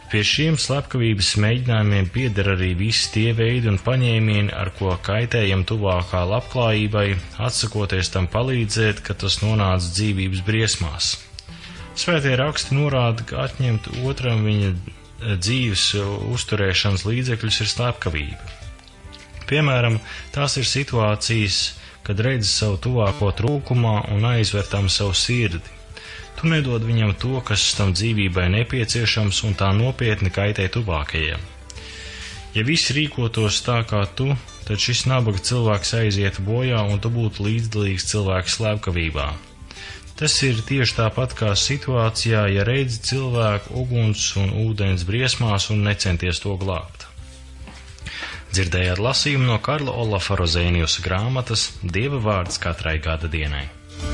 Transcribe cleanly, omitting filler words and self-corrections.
Pie šiem slepkavības mēģinājumiem pieder arī visi tie veidi un paņēmieni, ar ko kaitējam tuvākā labklājībai, atsakoties tam palīdzēt, kad tas nonāca dzīvības briesmās. Svētie raksti norāda, ka atņemt otram viņa dzīves uzturēšanas līdzekļus ir slepkavība. Piemēram, tās ir situācijas, kad redzi savu tuvāko trūkumā un aizver tam savu sirdi. Tu nedod viņam to, kas tam dzīvībai nepieciešams, un tā nopietni kaitē tuvākajiem. Ja visi rīkotos tā kā tu, tad šis nabaga cilvēks aizietu bojā, un tu būtu līdzdalīgs cilvēka slepkavībā. Tas ir tieši tāpat kā situācijā, ja redzi cilvēku uguns un ūdens briesmās un necenties to glābt. Dzirdējāt lasījumu no Karla Olafa Rozēniusa grāmatas Dieva vārds katrai gada dienai.